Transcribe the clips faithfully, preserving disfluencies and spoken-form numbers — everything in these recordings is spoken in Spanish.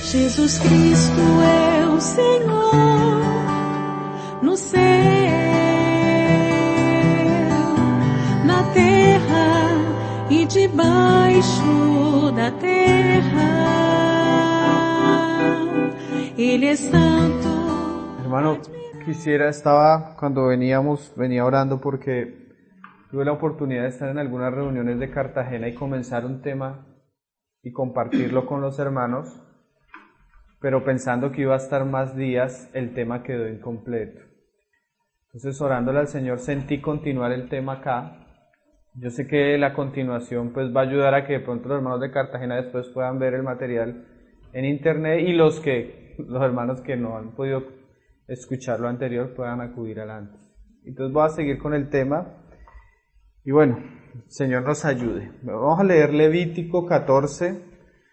Jesus Cristo é o Senhor no céu, na terra e debaixo da terra. Ele é santo. Hermano, quisiera, estaba, cuando veníamos, venía orando porque tuve la oportunidad de estar en algunas reuniones de Cartagena y comenzar un tema y compartirlo con los hermanos, pero pensando que iba a estar más días, el tema quedó incompleto. Entonces, orándole al Señor, sentí continuar el tema acá. Yo sé que la continuación pues va a ayudar a que de pronto los hermanos de Cartagena después puedan ver el material en internet y los que, los hermanos que no han podido escuchar lo anterior puedan acudir al antes. Entonces voy a seguir con el tema y bueno, Señor nos ayude. Vamos a leer Levítico catorce,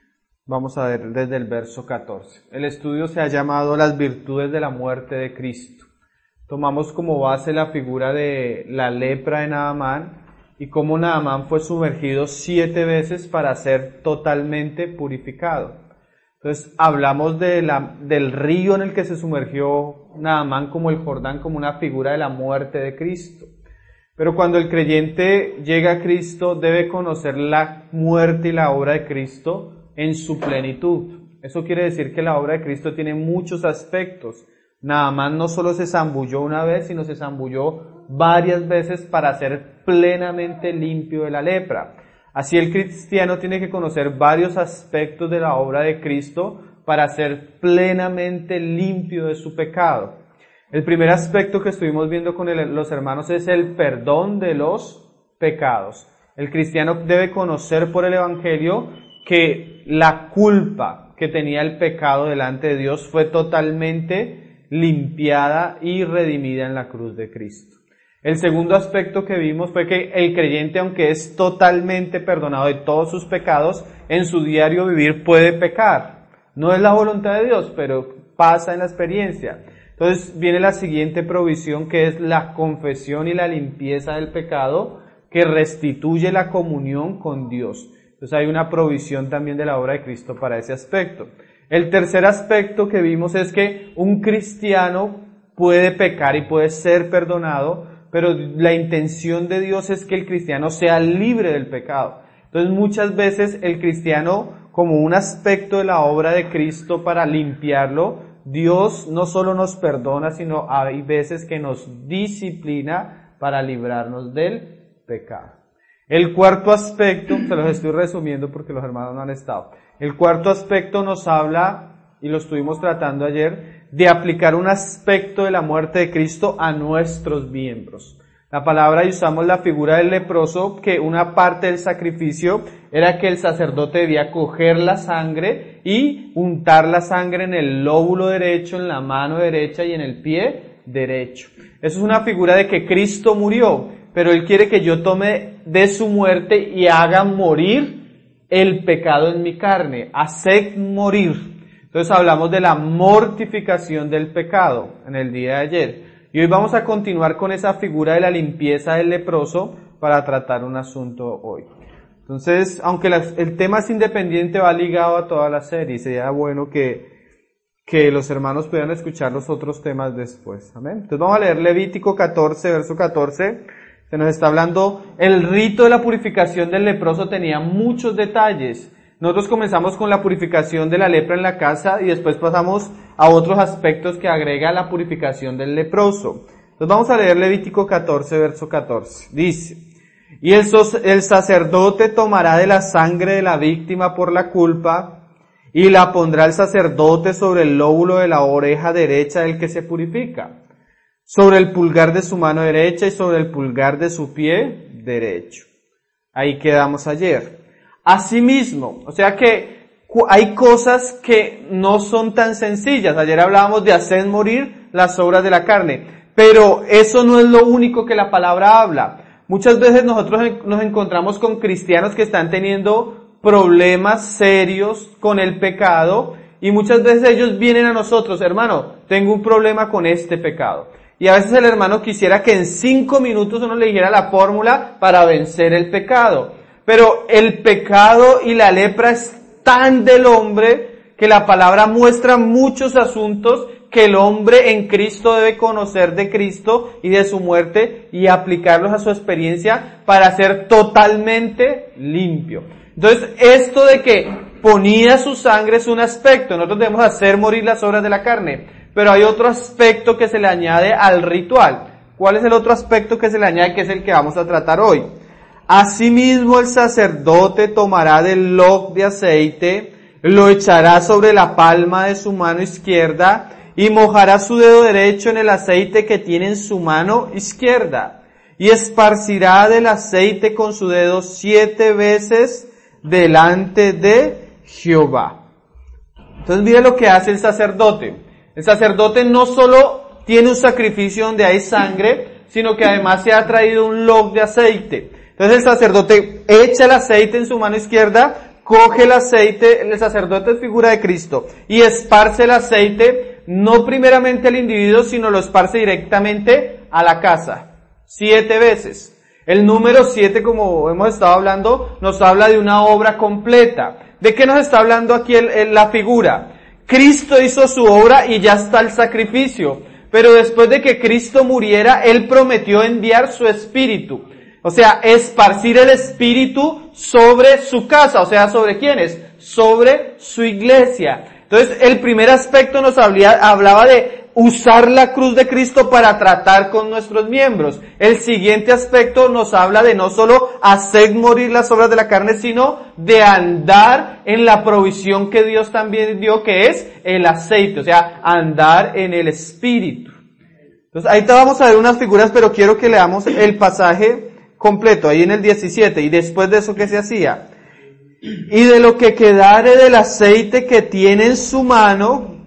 vamos a ver desde el verso catorce. El estudio se ha llamado Las virtudes de la muerte de Cristo. Tomamos como base la figura de la lepra de Naamán y cómo Naamán fue sumergido siete veces para ser totalmente purificado. Entonces hablamos de la, del río en el que se sumergió Naamán como el Jordán, como una figura de la muerte de Cristo. Pero cuando el creyente llega a Cristo debe conocer la muerte y la obra de Cristo en su plenitud. Eso quiere decir que la obra de Cristo tiene muchos aspectos. Naamán no solo se zambulló una vez, sino se zambulló varias veces para ser plenamente limpio de la lepra. Así el cristiano tiene que conocer varios aspectos de la obra de Cristo para ser plenamente limpio de su pecado. El primer aspecto que estuvimos viendo con el, los hermanos es el perdón de los pecados. El cristiano debe conocer por el Evangelio que la culpa que tenía el pecado delante de Dios fue totalmente limpiada y redimida en la cruz de Cristo. El segundo aspecto que vimos fue que el creyente, aunque es totalmente perdonado de todos sus pecados, en su diario vivir puede pecar. No es la voluntad de Dios, pero pasa en la experiencia. Entonces viene la siguiente provisión, que es la confesión y la limpieza del pecado, que restituye la comunión con Dios. Entonces hay una provisión también de la obra de Cristo para ese aspecto. El tercer aspecto que vimos es que un cristiano puede pecar y puede ser perdonado, pero la intención de Dios es que el cristiano sea libre del pecado. Entonces muchas veces el cristiano, como un aspecto de la obra de Cristo para limpiarlo, Dios no solo nos perdona, sino hay veces que nos disciplina para librarnos del pecado. El cuarto aspecto, se los estoy resumiendo porque los hermanos no han estado. El cuarto aspecto nos habla, y lo estuvimos tratando ayer, de aplicar un aspecto de la muerte de Cristo a nuestros miembros. La palabra, y usamos la figura del leproso, que una parte del sacrificio era que el sacerdote debía coger la sangre y untar la sangre en el lóbulo derecho, en la mano derecha y en el pie derecho. Eso es una figura de que Cristo murió, pero Él quiere que yo tome de su muerte y haga morir el pecado en mi carne, hacer morir. Entonces hablamos de la mortificación del pecado en el día de ayer. Y hoy vamos a continuar con esa figura de la limpieza del leproso para tratar un asunto hoy. Entonces, aunque la, el tema es independiente, va ligado a toda la serie. Sería bueno que, que los hermanos puedan escuchar los otros temas después. Amén. Entonces vamos a leer Levítico catorce, verso catorce. Se nos está hablando, el rito de la purificación del leproso tenía muchos detalles. Nosotros comenzamos con la purificación de la lepra en la casa y después pasamos a otros aspectos que agrega la purificación del leproso. Entonces vamos a leer Levítico catorce, verso catorce. Dice, y el, el sacerdote tomará de la sangre de la víctima por la culpa y la pondrá el sacerdote sobre el lóbulo de la oreja derecha del que se purifica, sobre el pulgar de su mano derecha y sobre el pulgar de su pie derecho. Ahí quedamos ayer. Asimismo, o sea que hay cosas que no son tan sencillas. Ayer hablábamos de hacer morir las obras de la carne, pero eso no es lo único que la palabra habla. Muchas veces nosotros nos encontramos con cristianos que están teniendo problemas serios con el pecado y muchas veces ellos vienen a nosotros, hermano, tengo un problema con este pecado. Y a veces el hermano quisiera que en cinco minutos uno le dijera la fórmula para vencer el pecado. Pero el pecado y la lepra es tan del hombre que la palabra muestra muchos asuntos que el hombre en Cristo debe conocer de Cristo y de su muerte y aplicarlos a su experiencia para ser totalmente limpio. Entonces, esto de que ponía su sangre es un aspecto. Nosotros debemos hacer morir las obras de la carne. Pero hay otro aspecto que se le añade al ritual. ¿Cuál es el otro aspecto que se le añade, que es el que vamos a tratar hoy? Asimismo, el sacerdote tomará del log de aceite, lo echará sobre la palma de su mano izquierda y mojará su dedo derecho en el aceite que tiene en su mano izquierda y esparcirá del aceite con su dedo siete veces delante de Jehová. Entonces mire lo que hace el sacerdote. El sacerdote no solo tiene un sacrificio donde hay sangre, sino que además se ha traído un log de aceite. Entonces el sacerdote echa el aceite en su mano izquierda, coge el aceite, el sacerdote es figura de Cristo, y esparce el aceite, no primeramente al individuo, sino lo esparce directamente a la casa. Siete veces. El número siete, como hemos estado hablando, nos habla de una obra completa. ¿De qué nos está hablando aquí el, el, la figura? Cristo hizo su obra y ya está el sacrificio. Pero después de que Cristo muriera, Él prometió enviar su Espíritu. O sea, esparcir el Espíritu sobre su casa. O sea, ¿sobre quiénes? Sobre su iglesia. Entonces, el primer aspecto nos hablaba, hablaba de usar la cruz de Cristo para tratar con nuestros miembros. El siguiente aspecto nos habla de no solo hacer morir las obras de la carne, sino de andar en la provisión que Dios también dio, que es el aceite, o sea, andar en el Espíritu. Entonces, ahí te vamos a ver unas figuras, pero quiero que leamos el pasaje completo, ahí en el diecisiete, y después de eso, ¿qué se hacía? Y de lo que quedare del aceite que tiene en su mano,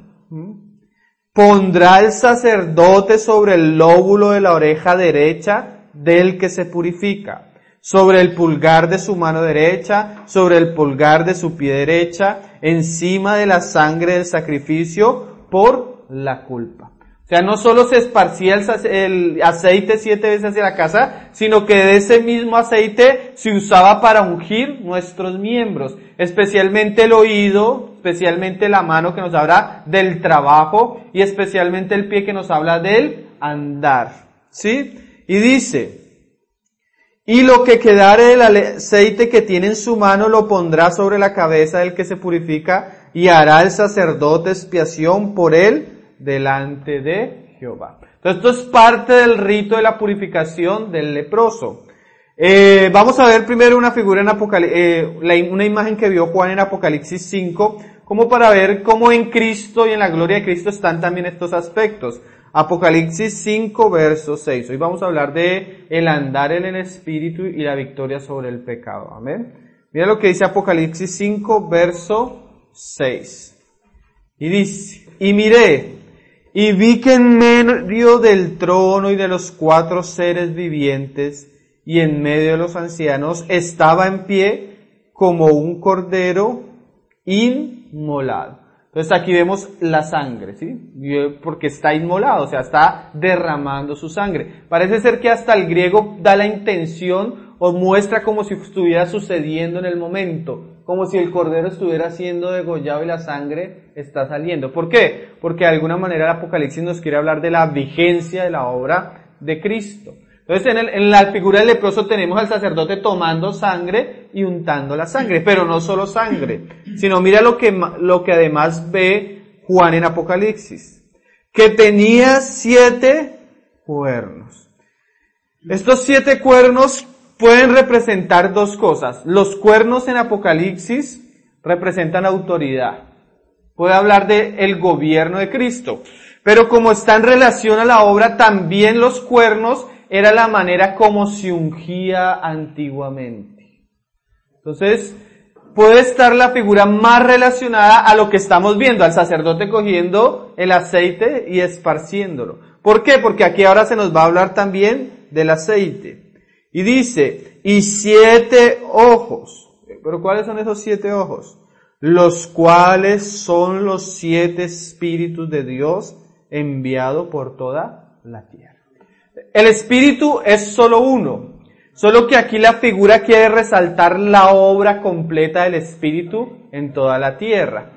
pondrá el sacerdote sobre el lóbulo de la oreja derecha del que se purifica, sobre el pulgar de su mano derecha, sobre el pulgar de su pie derecha, encima de la sangre del sacrificio por la culpa. O sea, no solo se esparcía el, el aceite siete veces hacia la casa, sino que de ese mismo aceite se usaba para ungir nuestros miembros, especialmente el oído, especialmente la mano que nos habla del trabajo y especialmente el pie que nos habla del andar. ¿Sí? Y dice, y lo que quedare del aceite que tiene en su mano lo pondrá sobre la cabeza del que se purifica y hará el sacerdote expiación por él delante de Jehová. Entonces esto es parte del rito de la purificación del leproso. Eh, vamos a ver primero una figura en Apocalipsis, eh, la, una imagen que vio Juan en Apocalipsis cinco, como para ver cómo en Cristo y en la gloria de Cristo están también estos aspectos. Apocalipsis cinco, verso seis. Hoy vamos a hablar de el andar en el Espíritu y la victoria sobre el pecado. Amén. Mira lo que dice Apocalipsis cinco, verso seis. Y dice, y miré, y vi que en medio del trono y de los cuatro seres vivientes y en medio de los ancianos estaba en pie como un cordero inmolado. Entonces aquí vemos la sangre, ¿sí? Porque está inmolado, o sea, está derramando su sangre. Parece ser que hasta el griego da la intención o muestra como si estuviera sucediendo en el momento, como si el cordero estuviera siendo degollado y la sangre está saliendo. ¿Por qué? Porque de alguna manera el Apocalipsis nos quiere hablar de la vigencia de la obra de Cristo. Entonces en, el, en la figura del leproso tenemos al sacerdote tomando sangre y untando la sangre, pero no solo sangre, sino mira lo que, lo que además ve Juan en Apocalipsis, que tenía siete cuernos. Estos siete cuernos pueden representar dos cosas. Los cuernos en Apocalipsis representan autoridad. Puede hablar de el gobierno de Cristo. Pero como está en relación a la obra, también los cuernos era la manera como se ungía antiguamente. Entonces, puede estar la figura más relacionada a lo que estamos viendo, al sacerdote cogiendo el aceite y esparciéndolo. ¿Por qué? Porque aquí ahora se nos va a hablar también del aceite. Y dice, y siete ojos. ¿Pero cuáles son esos siete ojos? Los cuales son los siete espíritus de Dios enviado por toda la tierra. El espíritu es solo uno. Solo que aquí la figura quiere resaltar la obra completa del espíritu en toda la tierra.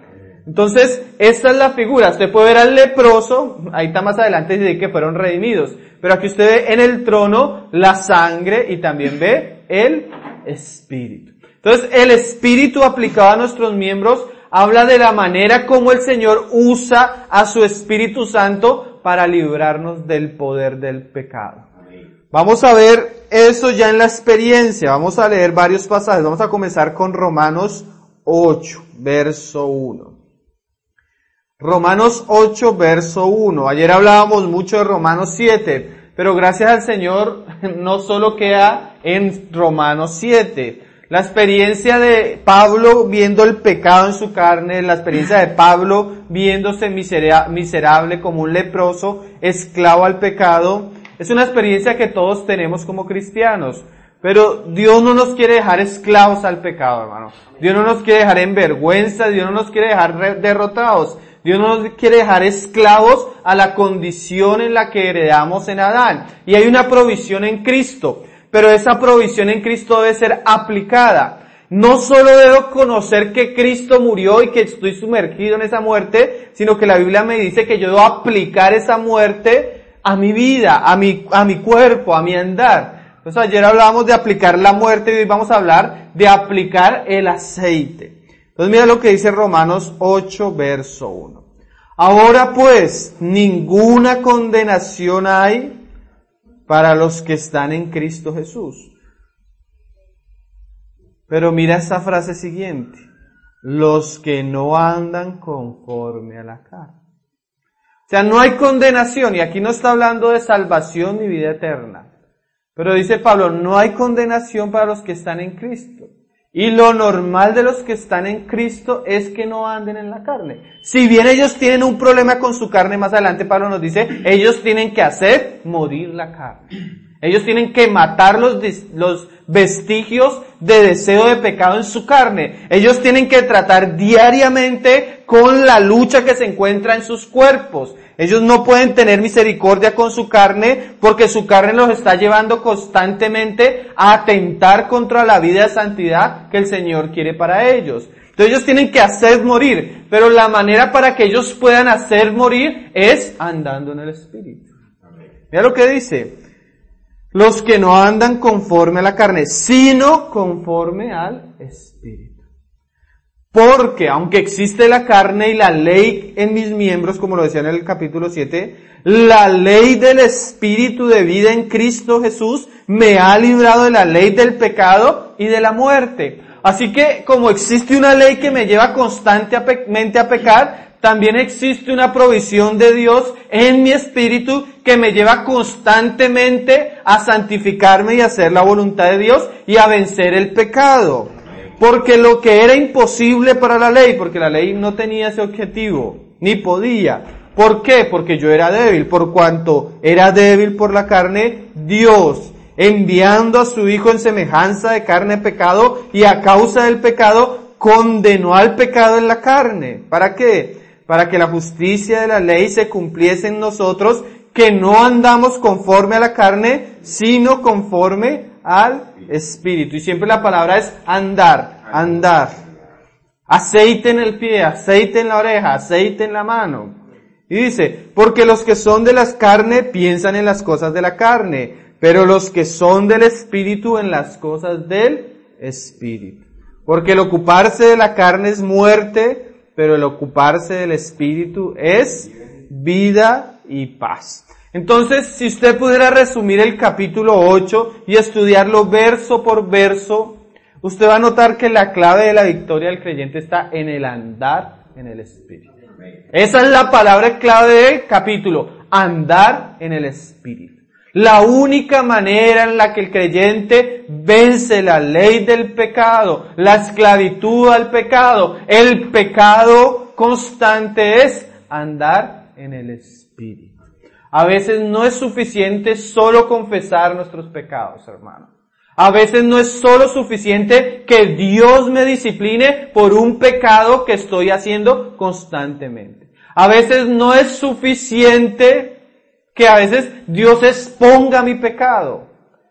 Entonces, esta es la figura. Usted puede ver al leproso, ahí está más adelante, dice que fueron redimidos. Pero aquí usted ve en el trono la sangre y también ve el Espíritu. Entonces, el Espíritu aplicado a nuestros miembros habla de la manera como el Señor usa a su Espíritu Santo para librarnos del poder del pecado. Vamos a ver eso ya en la experiencia. Vamos a leer varios pasajes. Vamos a comenzar con Romanos ocho, verso uno. Romanos ocho, verso uno. Ayer hablábamos mucho de Romanos siete, pero gracias al Señor no solo queda en Romanos siete. La experiencia de Pablo viendo el pecado en su carne, la experiencia de Pablo viéndose misera- miserable como un leproso, esclavo al pecado, es una experiencia que todos tenemos como cristianos. Pero Dios no nos quiere dejar esclavos al pecado, hermano. Dios no nos quiere dejar en vergüenza, Dios no nos quiere dejar re- derrotados. Dios no nos quiere dejar esclavos a la condición en la que heredamos en Adán. Y hay una provisión en Cristo. Pero esa provisión en Cristo debe ser aplicada. No solo debo conocer que Cristo murió y que estoy sumergido en esa muerte, sino que la Biblia me dice que yo debo aplicar esa muerte a mi vida, a mi, a mi cuerpo, a mi andar. Entonces ayer hablábamos de aplicar la muerte y hoy vamos a hablar de aplicar el aceite. Entonces mira lo que dice Romanos ocho, verso uno. Ahora pues, ninguna condenación hay para los que están en Cristo Jesús. Pero mira esta frase siguiente. Los que no andan conforme a la carne. O sea, no hay condenación, y aquí no está hablando de salvación ni vida eterna. Pero dice Pablo, no hay condenación para los que están en Cristo. Y lo normal de los que están en Cristo es que no anden en la carne. Si bien ellos tienen un problema con su carne, más adelante Pablo nos dice, ellos tienen que hacer morir la carne. Ellos tienen que matar los, los vestigios de deseo de pecado en su carne. Ellos tienen que tratar diariamente con la lucha que se encuentra en sus cuerpos. Ellos no pueden tener misericordia con su carne porque su carne los está llevando constantemente a atentar contra la vida de santidad que el Señor quiere para ellos. Entonces ellos tienen que hacer morir, pero la manera para que ellos puedan hacer morir es andando en el Espíritu. Mira lo que dice. Los que no andan conforme a la carne, sino conforme al Espíritu. Porque, aunque existe la carne y la ley en mis miembros, como lo decía en el capítulo siete, la ley del Espíritu de vida en Cristo Jesús me ha librado de la ley del pecado y de la muerte. Así que, como existe una ley que me lleva constantemente a pecar, también existe una provisión de Dios en mi espíritu que me lleva constantemente a santificarme y a hacer la voluntad de Dios y a vencer el pecado. Porque lo que era imposible para la ley, porque la ley no tenía ese objetivo, ni podía. ¿Por qué? Porque yo era débil. Por cuanto era débil por la carne, Dios, enviando a su Hijo en semejanza de carne de pecado, y a causa del pecado, condenó al pecado en la carne. ¿Para qué? Para que la justicia de la ley se cumpliese en nosotros, que no andamos conforme a la carne, sino conforme al Espíritu. Y siempre la palabra es andar, andar. Aceite en el pie, aceite en la oreja, aceite en la mano. Y dice, porque los que son de la carne piensan en las cosas de la carne, pero los que son del Espíritu en las cosas del Espíritu. Porque el ocuparse de la carne es muerte, pero el ocuparse del Espíritu es vida y paz. Entonces, si usted pudiera resumir el capítulo ocho y estudiarlo verso por verso, usted va a notar que la clave de la victoria del creyente está en el andar en el Espíritu. Esa es la palabra clave del capítulo, andar en el Espíritu. La única manera en la que el creyente vence la ley del pecado, la esclavitud al pecado, el pecado constante es andar en el Espíritu. A veces no es suficiente solo confesar nuestros pecados, hermano. A veces no es solo suficiente que Dios me discipline por un pecado que estoy haciendo constantemente. A veces no es suficiente que a veces Dios exponga mi pecado.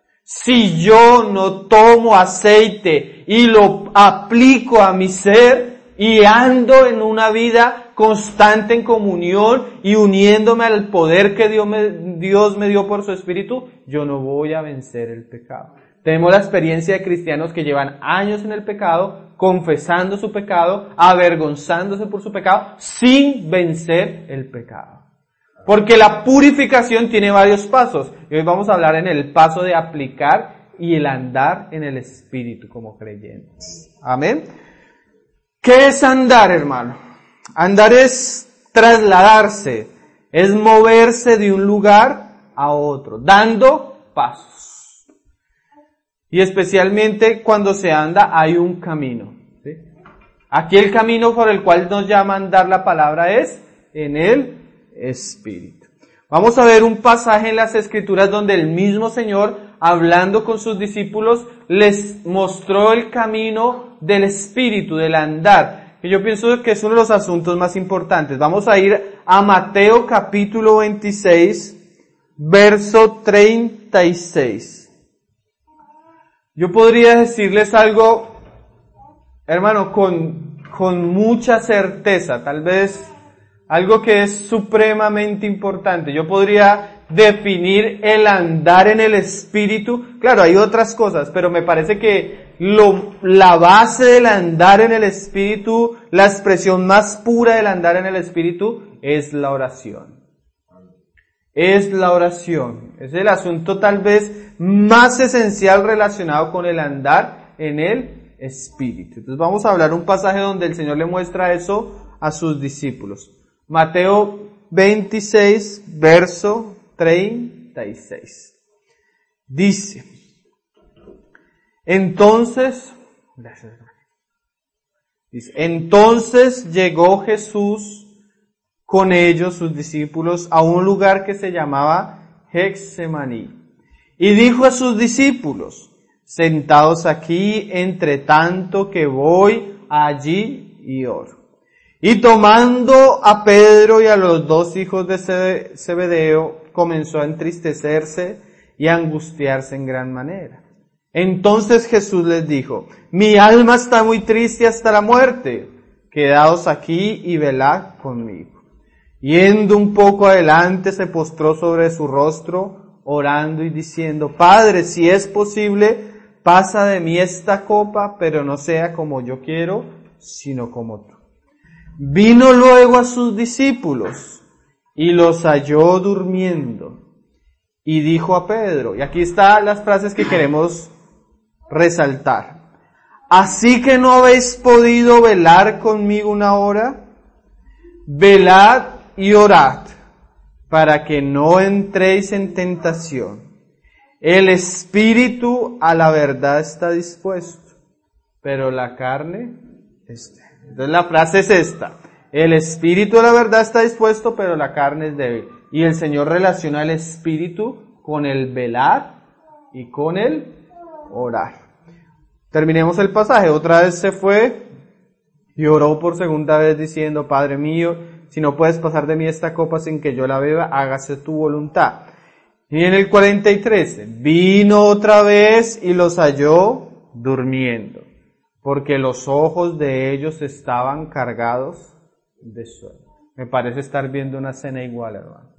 Si yo no tomo aceite y lo aplico a mi ser y ando en una vida constante en comunión y uniéndome al poder que Dios me, Dios me dio por su Espíritu, yo no voy a vencer el pecado. Tenemos la experiencia de cristianos que llevan años en el pecado, confesando su pecado, avergonzándose por su pecado, sin vencer el pecado. Porque la purificación tiene varios pasos. Y hoy vamos a hablar en el paso de aplicar y el andar en el Espíritu como creyentes. Amén. ¿Qué es andar, hermano? Andar es trasladarse, es moverse de un lugar a otro, dando pasos. Y especialmente cuando se anda hay un camino. ¿Sí? Aquí el camino por el cual nos llama a andar la palabra es en el Espíritu. Vamos a ver un pasaje en las Escrituras donde el mismo Señor, hablando con sus discípulos, les mostró el camino del Espíritu, del andar. Y yo pienso que es uno de los asuntos más importantes. Vamos a ir a Mateo capítulo veintiséis, verso treinta y seis. Yo podría decirles algo, hermano, con, con mucha certeza, tal vez algo que es supremamente importante. Yo podría definir el andar en el Espíritu. Claro, hay otras cosas, pero me parece que lo, la base del andar en el Espíritu, la expresión más pura del andar en el Espíritu, es la oración. Es la oración. Es el asunto tal vez más esencial relacionado con el andar en el Espíritu. Entonces vamos a hablar un pasaje donde el Señor le muestra eso a sus discípulos. Mateo veintiséis, verso treinta y seis. Dice, entonces, dice, entonces llegó Jesús con ellos, sus discípulos, a un lugar que se llamaba Getsemaní. Y dijo a sus discípulos, sentados aquí, entre tanto que voy allí y oro. Y tomando a Pedro y a los dos hijos de Zebedeo, comenzó a entristecerse y a angustiarse en gran manera. Entonces Jesús les dijo, mi alma está muy triste hasta la muerte, quedaos aquí y velad conmigo. Yendo un poco adelante, se postró sobre su rostro, orando y diciendo, Padre, si es posible, pasa de mí esta copa, pero no sea como yo quiero, sino como tú. Vino luego a sus discípulos y los halló durmiendo. Y dijo a Pedro, y aquí están las frases que queremos resaltar. ¿Así que no habéis podido velar conmigo una hora? Velad y orad, para que no entréis en tentación. El espíritu a la verdad está dispuesto, pero la carne está. Entonces la frase es esta, el espíritu a la verdad está dispuesto, pero la carne es débil. Y el Señor relaciona el espíritu con el velar y con el orar. Terminemos el pasaje. Otra vez se fue y oró por segunda vez diciendo, Padre mío, si no puedes pasar de mí esta copa sin que yo la beba, hágase tu voluntad. Y en el cuarenta y tres, vino otra vez y los halló durmiendo, porque los ojos de ellos estaban cargados de sueño. Me parece estar viendo una cena igual, hermano.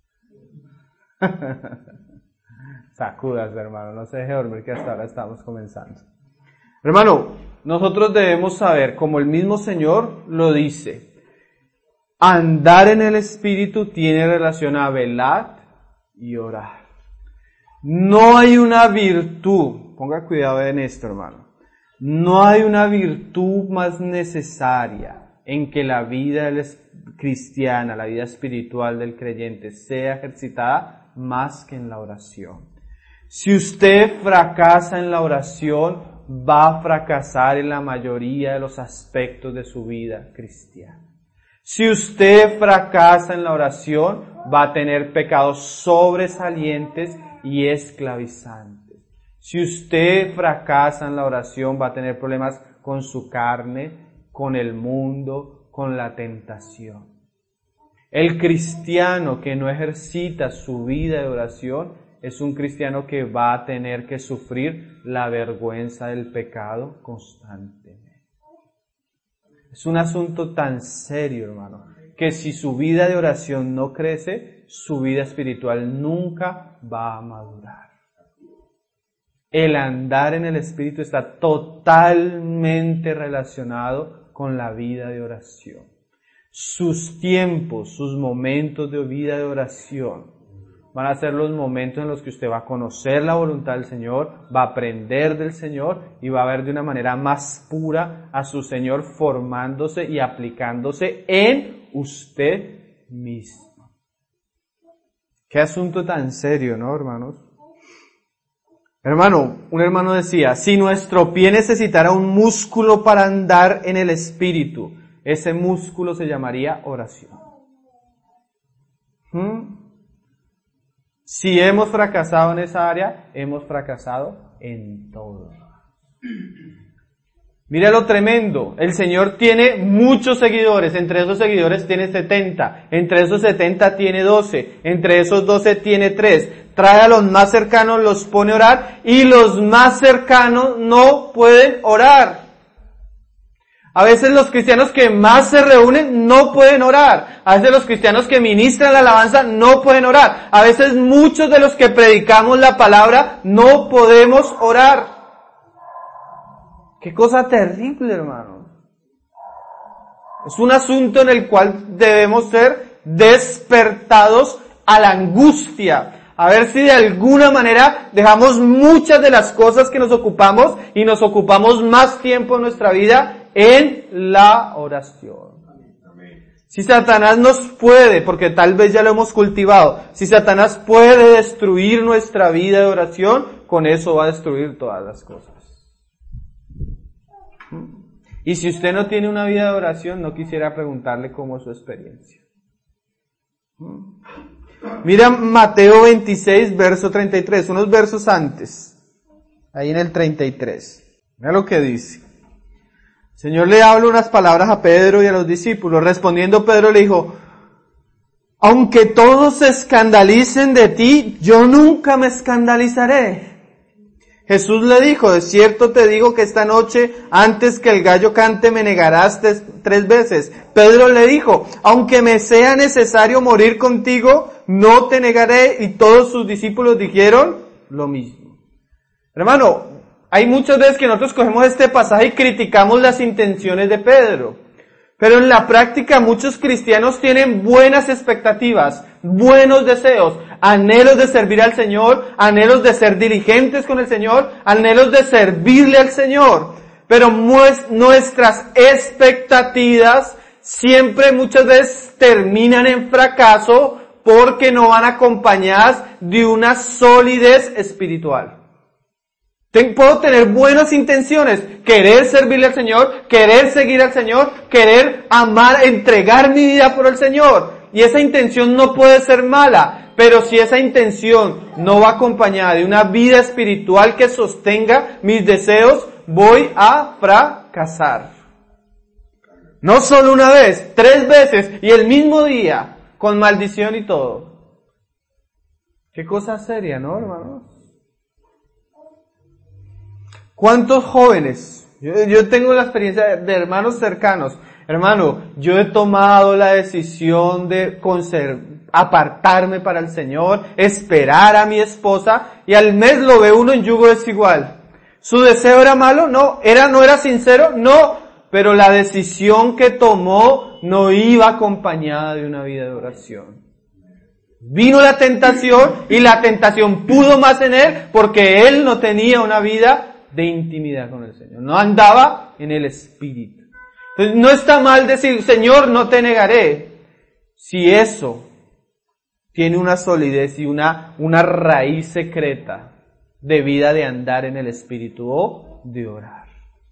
Sacudas, hermano, no se deje dormir que hasta ahora estamos comenzando. Hermano, nosotros debemos saber, como el mismo Señor lo dice, andar en el Espíritu tiene relación a velar y orar. No hay una virtud, ponga cuidado en esto, hermano, no hay una virtud más necesaria en que la vida cristiana, la vida espiritual del creyente sea ejercitada más que en la oración. Si usted fracasa en la oración, va a fracasar en la mayoría de los aspectos de su vida cristiana. Si usted fracasa en la oración, va a tener pecados sobresalientes y esclavizantes. Si usted fracasa en la oración, va a tener problemas con su carne, con el mundo, con la tentación. El cristiano que no ejercita su vida de oración es un cristiano que va a tener que sufrir la vergüenza del pecado constantemente. Es un asunto tan serio, hermano, que si su vida de oración no crece, su vida espiritual nunca va a madurar. El andar en el Espíritu está totalmente relacionado con la vida de oración. Sus tiempos, sus momentos de vida de oración van a ser los momentos en los que usted va a conocer la voluntad del Señor, va a aprender del Señor y va a ver de una manera más pura a su Señor formándose y aplicándose en usted mismo. Qué asunto tan serio, ¿no, hermanos? Hermano, un hermano decía, si nuestro pie necesitara un músculo para andar en el Espíritu, ese músculo se llamaría oración. ¿Mm? Si hemos fracasado en esa área, hemos fracasado en todo. Mira lo tremendo, el Señor tiene muchos seguidores, entre esos seguidores tiene setenta, entre esos setenta tiene doce, entre esos doce tiene tres, trae a los más cercanos, los pone a orar, y los más cercanos no pueden orar. A veces los cristianos que más se reúnen no pueden orar, a veces los cristianos que ministran la alabanza no pueden orar, a veces muchos de los que predicamos la palabra no podemos orar. Qué cosa terrible, hermano. Es un asunto en el cual debemos ser despertados a la angustia. A ver si de alguna manera dejamos muchas de las cosas que nos ocupamos y nos ocupamos más tiempo en nuestra vida en la oración. Si Satanás nos puede, porque tal vez ya lo hemos cultivado, si Satanás puede destruir nuestra vida de oración, con eso va a destruir todas las cosas. Y si usted no tiene una vida de oración, no quisiera preguntarle cómo es su experiencia. Mira Mateo veintiséis, verso treinta y tres, unos versos antes, ahí en el treinta y tres. Mira lo que dice. El Señor le habla unas palabras a Pedro y a los discípulos. Respondiendo Pedro le dijo, aunque todos se escandalicen de ti, yo nunca me escandalizaré. Jesús le dijo, de cierto te digo que esta noche, antes que el gallo cante, me negarás tres veces. Pedro le dijo, aunque me sea necesario morir contigo, no te negaré. Y todos sus discípulos dijeron lo mismo. Hermano, hay muchas veces que nosotros cogemos este pasaje y criticamos las intenciones de Pedro. Pero en la práctica muchos cristianos tienen buenas expectativas, buenos deseos, anhelos de servir al Señor, anhelos de ser diligentes con el Señor, anhelos de servirle al Señor. Pero nuestras expectativas siempre muchas veces terminan en fracaso porque no van acompañadas de una solidez espiritual. Puedo tener buenas intenciones, querer servirle al Señor, querer seguir al Señor, querer amar, entregar mi vida por el Señor. Y esa intención no puede ser mala, pero si esa intención no va acompañada de una vida espiritual que sostenga mis deseos, voy a fracasar. No solo una vez, tres veces y el mismo día, con maldición y todo. Qué cosa seria, ¿no, hermanos? ¿Cuántos jóvenes? Yo, yo tengo la experiencia de hermanos cercanos. Hermano, yo he tomado la decisión de conserv- apartarme para el Señor, esperar a mi esposa, y al mes lo ve uno en yugo desigual. ¿Su deseo era malo? No. ¿Era, no era sincero? No. Pero la decisión que tomó no iba acompañada de una vida de oración. Vino la tentación y la tentación pudo más en él porque él no tenía una vida de intimidad con el Señor. No andaba en el Espíritu. Entonces no está mal decir, Señor, no te negaré. Si eso tiene una solidez y una, una raíz secreta de vida de andar en el Espíritu o de orar.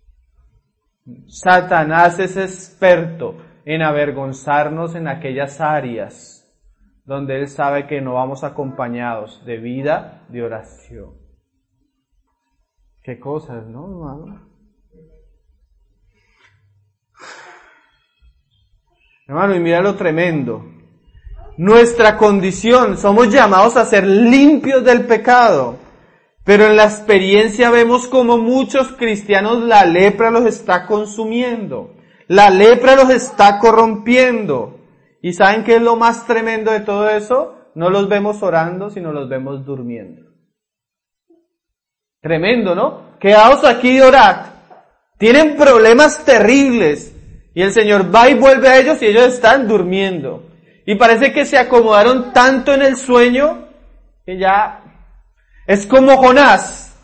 Satanás es experto en avergonzarnos en aquellas áreas donde él sabe que no vamos acompañados de vida de oración. Qué cosas, ¿no, hermano? Hermano, y mira lo tremendo. Nuestra condición, somos llamados a ser limpios del pecado. Pero en la experiencia vemos como muchos cristianos la lepra los está consumiendo. La lepra los está corrompiendo. ¿Y saben qué es lo más tremendo de todo eso? No los vemos orando, sino los vemos durmiendo. Tremendo, ¿no? Quedaos aquí y orad. Tienen problemas terribles. Y el Señor va y vuelve a ellos y ellos están durmiendo. Y parece que se acomodaron tanto en el sueño que ya es como Jonás.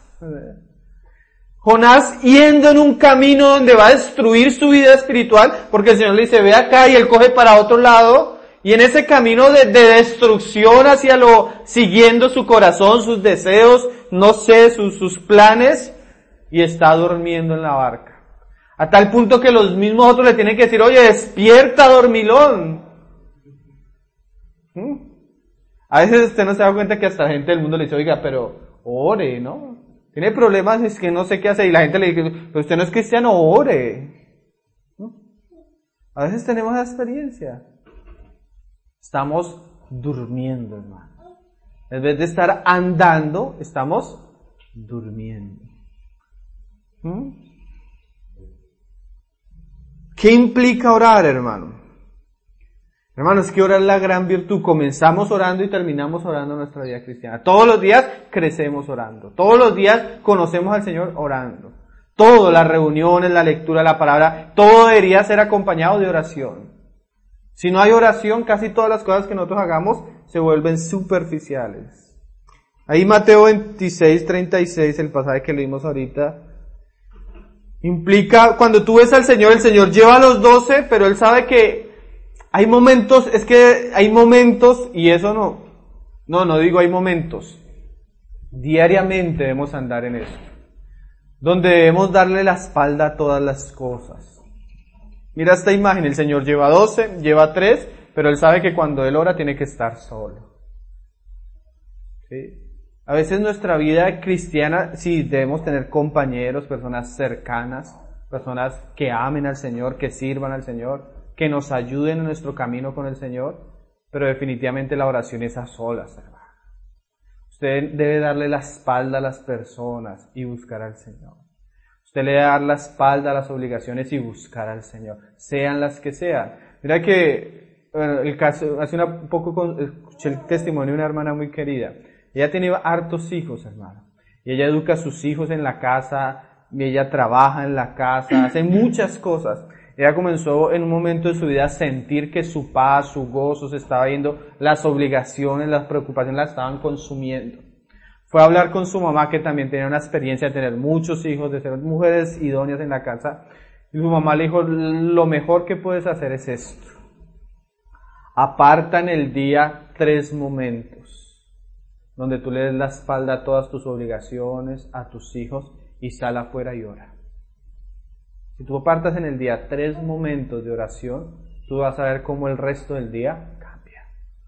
Jonás yendo en un camino donde va a destruir su vida espiritual, porque el Señor le dice, ve acá, y él coge para otro lado, y en ese camino de, de destrucción hacia lo, siguiendo su corazón, sus deseos, no sé, sus, sus planes, y está durmiendo en la barca. A tal punto que los mismos otros le tienen que decir, oye, despierta, dormilón. ¿Mm? A veces usted no se da cuenta que hasta la gente del mundo le dice, oiga, pero ore, ¿no? Tiene problemas, es que no sé qué hacer, y la gente le dice, pero usted no es cristiano, ore. ¿No? A veces tenemos la experiencia. Estamos durmiendo, hermano. En vez de estar andando, estamos durmiendo. ¿Mm? ¿Qué implica orar, hermano? Hermano, es que orar es la gran virtud. Comenzamos orando y terminamos orando en nuestra vida cristiana. Todos los días crecemos orando. Todos los días conocemos al Señor orando. Todo, las reuniones, la lectura, la palabra, todo debería ser acompañado de oración. Si no hay oración, casi todas las cosas que nosotros hagamos se vuelven superficiales. Ahí Mateo veintiséis, treinta y seis, el pasaje que leímos ahorita, implica, cuando tú ves al Señor, el Señor lleva a los doce, pero Él sabe que hay momentos, es que hay momentos, y eso no, no, no digo hay momentos, diariamente debemos andar en eso, donde debemos darle la espalda a todas las cosas. Mira esta imagen, el Señor lleva doce, lleva tres, pero Él sabe que cuando Él ora tiene que estar solo. ¿Sí? A veces nuestra vida cristiana, sí, debemos tener compañeros, personas cercanas, personas que amen al Señor, que sirvan al Señor, que nos ayuden en nuestro camino con el Señor, pero definitivamente la oración es a solas, hermano. Usted debe darle la espalda a las personas y buscar al Señor. Usted le debe dar la espalda a las obligaciones y buscar al Señor, sean las que sean. Mira que, bueno, el caso, hace una, poco con, escuché el testimonio de una hermana muy querida. Ella tenía hartos hijos, hermano, y ella educa a sus hijos en la casa, y ella trabaja en la casa, hace muchas cosas. Ella comenzó en un momento de su vida a sentir que su paz, su gozo se estaba yendo, las obligaciones, las preocupaciones la estaban consumiendo. Fue a hablar con su mamá, que también tenía una experiencia de tener muchos hijos, de ser mujeres idóneas en la casa, y su mamá le dijo, lo mejor que puedes hacer es esto. Aparta en el día tres momentos, donde tú le des la espalda a todas tus obligaciones, a tus hijos, y sal afuera y ora. Si tú apartas en el día tres momentos de oración, tú vas a ver cómo el resto del día cambia.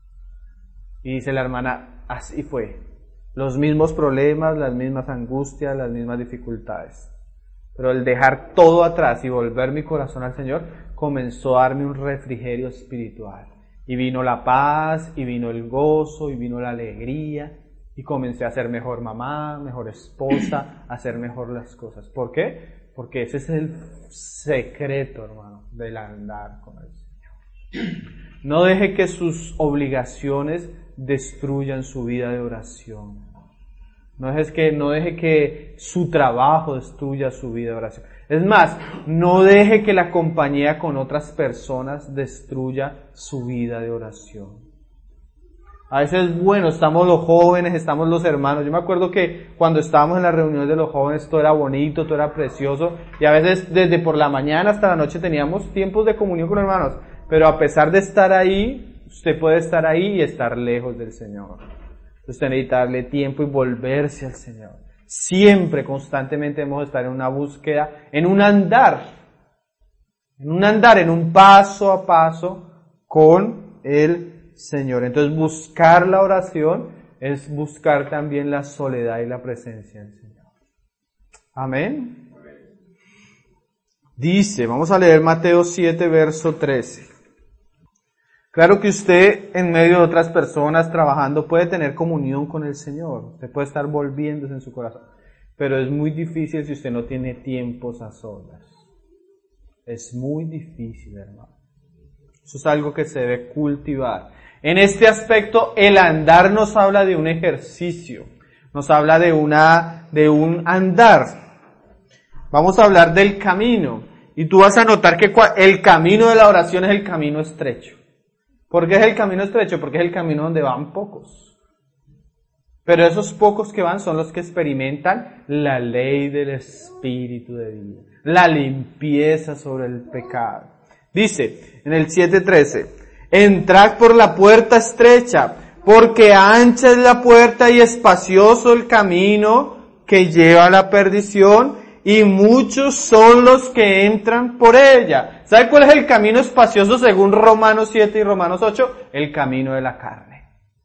Y dice la hermana, así fue. Los mismos problemas, las mismas angustias, las mismas dificultades. Pero el dejar todo atrás y volver mi corazón al Señor, comenzó a darme un refrigerio espiritual. Y vino la paz, y vino el gozo, y vino la alegría. Y comencé a ser mejor mamá, mejor esposa, a hacer mejor las cosas. ¿Por qué? Porque ese es el secreto, hermano, del andar con el Señor. No deje que sus obligaciones destruyan su vida de oración. No deje que, no deje que su trabajo destruya su vida de oración. Es más, no deje que la compañía con otras personas destruya su vida de oración. A veces, bueno, estamos los jóvenes, estamos los hermanos. Yo me acuerdo que cuando estábamos en las reuniones de los jóvenes, todo era bonito, todo era precioso. Y a veces, desde por la mañana hasta la noche, teníamos tiempos de comunión con los hermanos. Pero a pesar de estar ahí, usted puede estar ahí y estar lejos del Señor. Usted necesita darle tiempo y volverse al Señor. Siempre, constantemente debemos estar en una búsqueda, en un andar. En un andar, en un paso a paso con el Señor. Entonces, buscar la oración es buscar también la soledad y la presencia del Señor. Amén. Dice, vamos a leer Mateo siete, verso trece. Claro que usted, en medio de otras personas trabajando, puede tener comunión con el Señor. Usted puede estar volviéndose en su corazón. Pero es muy difícil si usted no tiene tiempos a solas. Es muy difícil, hermano. Eso es algo que se debe cultivar. En este aspecto, el andar nos habla de un ejercicio. Nos habla de una, de un andar. Vamos a hablar del camino. Y tú vas a notar que el camino de la oración es el camino estrecho. ¿Por qué es el camino estrecho? Porque es el camino donde van pocos. Pero esos pocos que van son los que experimentan la ley del Espíritu de vida. La limpieza sobre el pecado. Dice en el siete trece, entrad por la puerta estrecha, porque ancha es la puerta y espacioso el camino que lleva a la perdición, y muchos son los que entran por ella. ¿Sabe cuál es el camino espacioso según Romanos siete y Romanos ocho? El camino de la carne.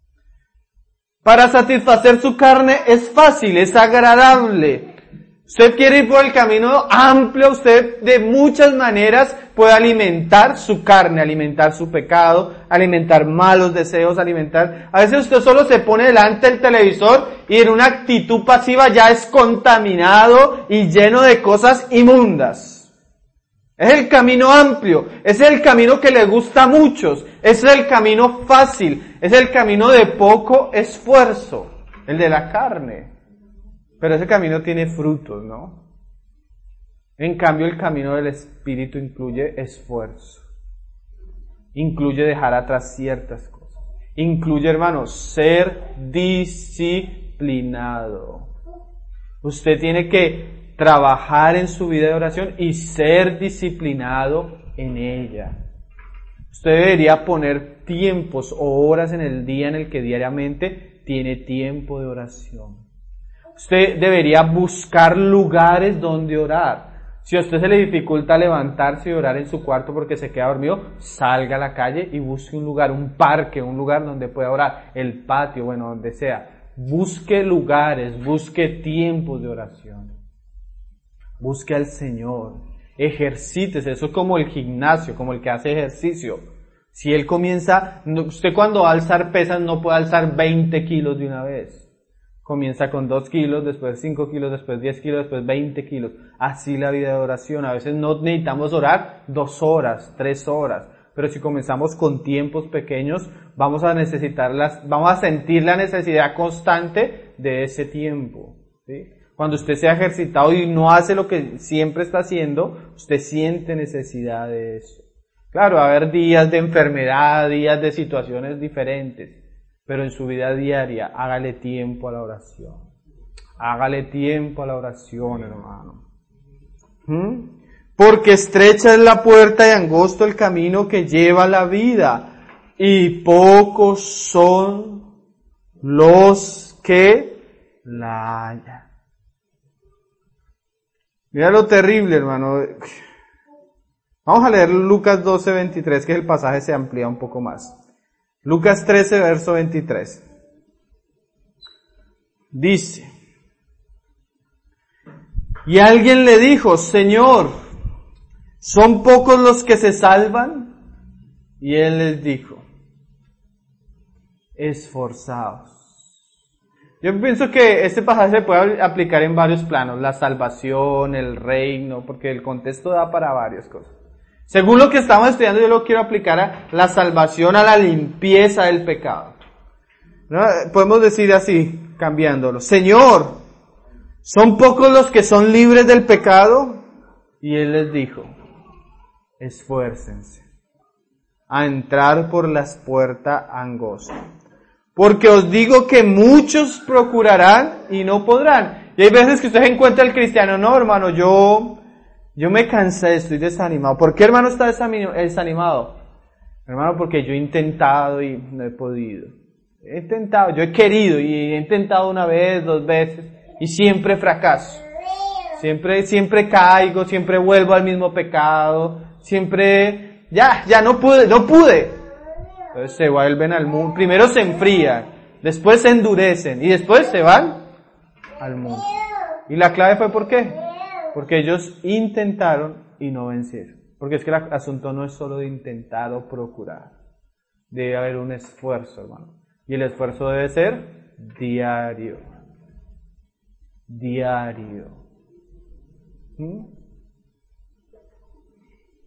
Para satisfacer su carne es fácil, es agradable. Usted quiere ir por el camino amplio, usted de muchas maneras puede alimentar su carne, alimentar su pecado, alimentar malos deseos, alimentar... A veces usted solo se pone delante del televisor y en una actitud pasiva ya es contaminado y lleno de cosas inmundas. Es el camino amplio, es el camino que le gusta a muchos, es el camino fácil, es el camino de poco esfuerzo, el de la carne. Pero ese camino tiene frutos, ¿no? En cambio, el camino del Espíritu incluye esfuerzo. Incluye dejar atrás ciertas cosas. Incluye, hermanos, ser disciplinado. Usted tiene que trabajar en su vida de oración y ser disciplinado en ella. Usted debería poner tiempos o horas en el día en el que diariamente tiene tiempo de oración. Usted debería buscar lugares donde orar. Si a usted se le dificulta levantarse y orar en su cuarto porque se queda dormido, salga a la calle y busque un lugar, un parque, un lugar donde pueda orar, el patio, bueno, donde sea. Busque lugares, busque tiempos de oración. Busque al Señor. Ejercítese, eso es como el gimnasio, como el que hace ejercicio. Si él comienza, usted cuando va a alzar pesas no puede alzar veinte kilos de una vez. Comienza con dos kilos, después cinco kilos, después diez kilos, después veinte kilos. Así la vida de oración. A veces no necesitamos orar dos horas, tres horas. Pero si comenzamos con tiempos pequeños, vamos a necesitarlas, vamos a sentir la necesidad constante de ese tiempo, ¿sí? Cuando usted se ha ejercitado y no hace lo que siempre está haciendo, usted siente necesidad de eso. Claro, va a haber días de enfermedad, días de situaciones diferentes. Pero en su vida diaria, hágale tiempo a la oración. Hágale tiempo a la oración, hermano. ¿Mm? Porque estrecha es la puerta y angosto el camino que lleva a la vida, y pocos son los que la hallan. Mira lo terrible, hermano. Vamos a leer Lucas doce veintitrés, que el pasaje se amplía un poco más. Lucas trece, verso veintitrés. Dice, y alguien le dijo, Señor, ¿son pocos los que se salvan? Y él les dijo, esforzaos. Yo pienso que este pasaje se puede aplicar en varios planos, la salvación, el reino, porque el contexto da para varias cosas. Según lo que estamos estudiando, yo lo quiero aplicar a la salvación, a la limpieza del pecado. ¿No? Podemos decir así, cambiándolo. Señor, ¿son pocos los que son libres del pecado? Y él les dijo, esfuércense a entrar por las puertas angostas. Porque os digo que muchos procurarán y no podrán. Y hay veces que usted encuentra al cristiano, no hermano, yo... Yo me cansé, estoy desanimado. ¿Por qué, hermano, está desanimado? Hermano, porque yo he intentado y no he podido. He intentado, yo he querido y he intentado una vez, dos veces y siempre fracaso. Siempre, siempre caigo, siempre vuelvo al mismo pecado, siempre, ya, ya no pude, no pude. Entonces se vuelven al mundo. Primero se enfrían, después se endurecen y después se van al mundo. ¿Y la clave fue por qué? Porque ellos intentaron y no vencieron. Porque es que el asunto no es solo de intentar o procurar. Debe haber un esfuerzo, hermano. Y el esfuerzo debe ser diario. Diario. ¿Mm?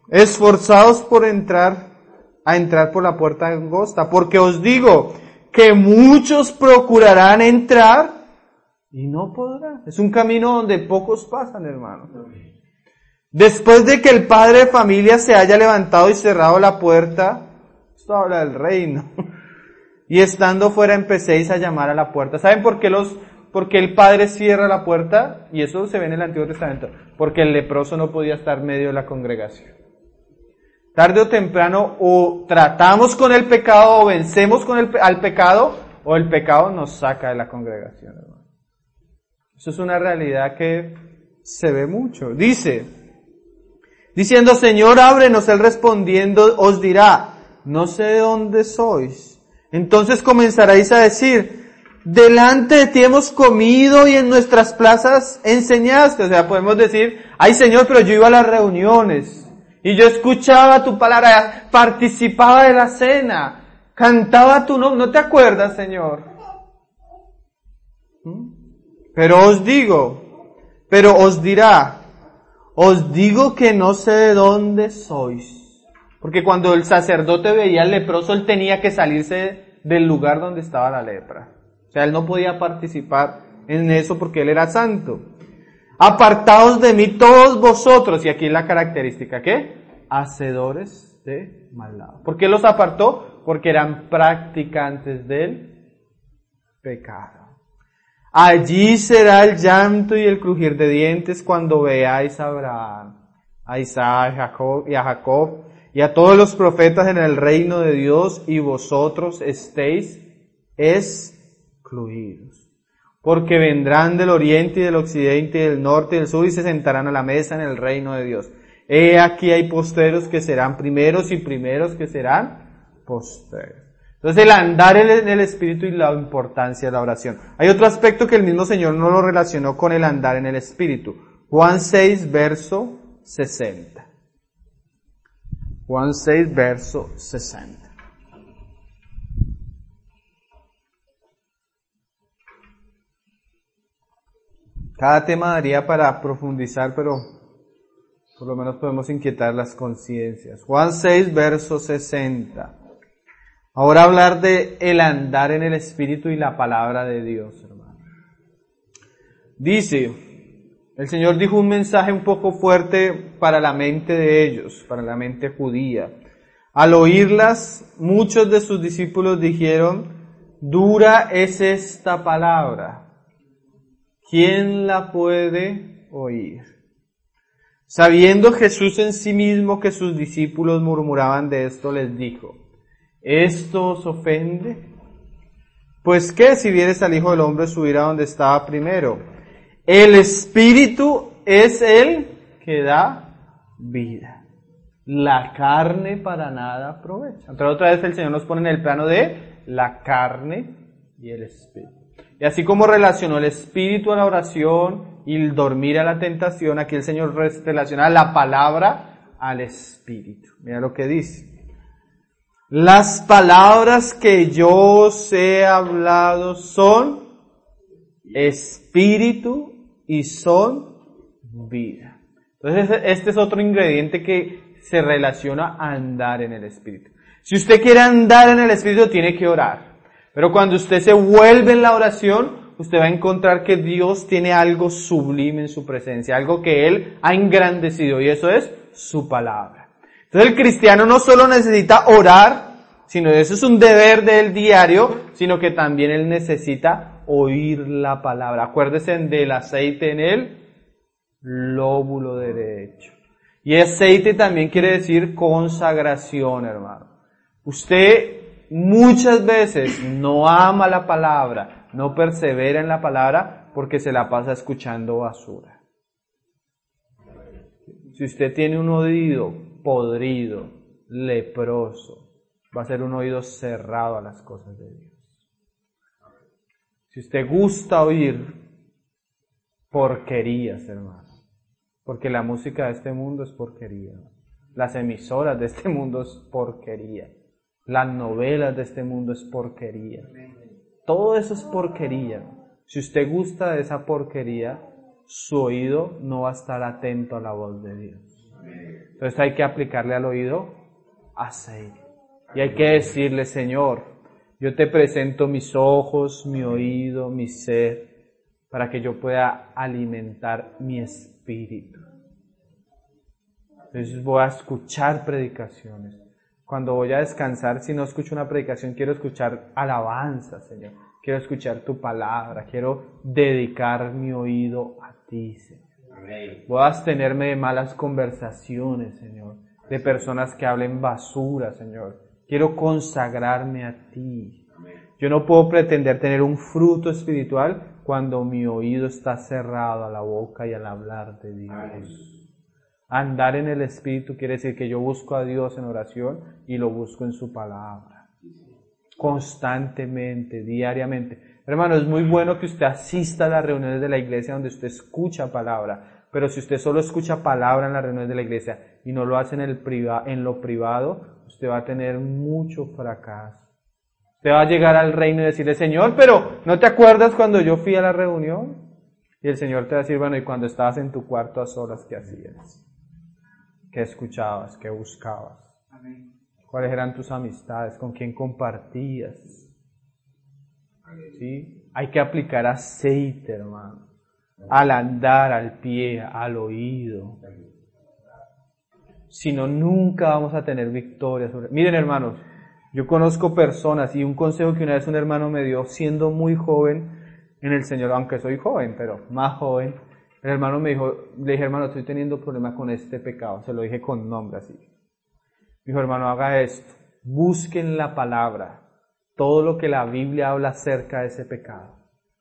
esforzaos por entrar, a entrar por la puerta angosta, porque os digo que muchos procurarán entrar y no podrán. Es un camino donde pocos pasan, hermano. Después de que el padre de familia se haya levantado y cerrado la puerta, esto habla del reino, y estando fuera empecéis a llamar a la puerta. ¿Saben por qué los, por qué el padre cierra la puerta? Y eso se ve en el Antiguo Testamento. Porque el leproso no podía estar en medio de la congregación. Tarde o temprano, o tratamos con el pecado, o vencemos con el, al pecado, o el pecado nos saca de la congregación, hermano. Eso es una realidad que se ve mucho. Dice, diciendo, Señor, ábrenos, él respondiendo os dirá, no sé de dónde sois. Entonces comenzaréis a decir, delante de ti hemos comido y en nuestras plazas enseñaste. O sea, podemos decir, ay Señor, pero yo iba a las reuniones. Y yo escuchaba tu palabra, participaba de la cena, cantaba tu nombre. ¿No te acuerdas, Señor? ¿Mm? Pero os digo, pero os dirá, os digo que no sé de dónde sois. Porque cuando el sacerdote veía al leproso, él tenía que salirse del lugar donde estaba la lepra. O sea, él no podía participar en eso porque él era santo. Apartaos de mí todos vosotros, y aquí la característica, ¿qué? Hacedores de maldad. ¿Por qué los apartó? Porque eran practicantes del pecado. Allí será el llanto y el crujir de dientes cuando veáis a Abraham, a Isaac, a Jacob y a Jacob y a todos los profetas en el reino de Dios y vosotros estéis excluidos. Porque vendrán del oriente y del occidente y del norte y del sur y se sentarán a la mesa en el reino de Dios. He aquí hay posteros que serán primeros y primeros que serán posteros. Entonces el andar en el Espíritu y la importancia de la oración. Hay otro aspecto que el mismo Señor no lo relacionó con el andar en el Espíritu. Juan seis, verso sesenta. Juan seis, verso sesenta. Cada tema daría para profundizar, pero por lo menos podemos inquietar las conciencias. Juan seis, verso sesenta. Ahora hablar de el andar en el Espíritu y la palabra de Dios, hermano. Dice, el Señor dijo un mensaje un poco fuerte para la mente de ellos, para la mente judía. Al oírlas, muchos de sus discípulos dijeron, dura es esta palabra. ¿Quién la puede oír? Sabiendo Jesús en sí mismo que sus discípulos murmuraban de esto, les dijo, ¿esto os ofende? Pues qué si vieres al Hijo del Hombre subir a donde estaba primero. El Espíritu es el que da vida. La carne para nada aprovecha. Entonces otra vez el Señor nos pone en el plano de la carne y el Espíritu. Y así como relacionó el Espíritu a la oración y el dormir a la tentación, aquí el Señor relaciona la palabra al Espíritu. Mira lo que dice. Las palabras que yo os he hablado son Espíritu y son vida. Entonces este es otro ingrediente que se relaciona a andar en el Espíritu. Si usted quiere andar en el Espíritu, tiene que orar. Pero cuando usted se vuelve en la oración, usted va a encontrar que Dios tiene algo sublime en su presencia, algo que Él ha engrandecido, y eso es su palabra. Entonces el cristiano no solo necesita orar, sino eso es un deber del diario, sino que también él necesita oír la palabra. Acuérdese del aceite en el lóbulo derecho. Y aceite también quiere decir consagración, hermano. Usted muchas veces no ama la palabra, no persevera en la palabra porque se la pasa escuchando basura. Si usted tiene un oído podrido, leproso, va a ser un oído cerrado a las cosas de Dios. Si usted gusta oír porquerías, hermano, porque la música de este mundo es porquería, las emisoras de este mundo es porquería, las novelas de este mundo es porquería, todo eso es porquería. Si usted gusta de esa porquería, su oído no va a estar atento a la voz de Dios. Entonces hay que aplicarle al oído aceite. Y hay que decirle, Señor, yo te presento mis ojos, mi oído, mi ser, para que yo pueda alimentar mi espíritu. Entonces voy a escuchar predicaciones. Cuando voy a descansar, si no escucho una predicación, quiero escuchar alabanza, Señor. Quiero escuchar tu palabra. Quiero dedicar mi oído a ti, Señor. Voy a abstenerme de malas conversaciones, Señor. De personas que hablen basura, Señor. Quiero consagrarme a ti. Yo no puedo pretender tener un fruto espiritual cuando mi oído está cerrado a la boca y al hablar de Dios. Andar en el Espíritu quiere decir que yo busco a Dios en oración y lo busco en su palabra. Constantemente, diariamente. Hermano, es muy bueno que usted asista a las reuniones de la iglesia donde usted escucha palabra. Pero si usted solo escucha palabra en las reuniones de la iglesia y no lo hace en, el priva, en lo privado, usted va a tener mucho fracaso. Usted va a llegar al reino y decirle, Señor, pero ¿no te acuerdas cuando yo fui a la reunión? Y el Señor te va a decir, bueno, ¿y cuando estabas en tu cuarto a solas, qué hacías? ¿Qué escuchabas? ¿Qué buscabas? Amén. ¿Cuáles eran tus amistades? ¿Con quién compartías? ¿Sí? Hay que aplicar aceite, hermano. Al andar, al pie, al oído. Si no, nunca vamos a tener victoria sobre... Miren, hermanos, yo conozco personas y un consejo que una vez un hermano me dio siendo muy joven en el Señor, aunque soy joven, pero más joven. El hermano me dijo, le dije, hermano, estoy teniendo problemas con este pecado. Se lo dije con nombre así. Dijo, hermano, haga esto. Busquen la palabra. Todo lo que la Biblia habla acerca de ese pecado.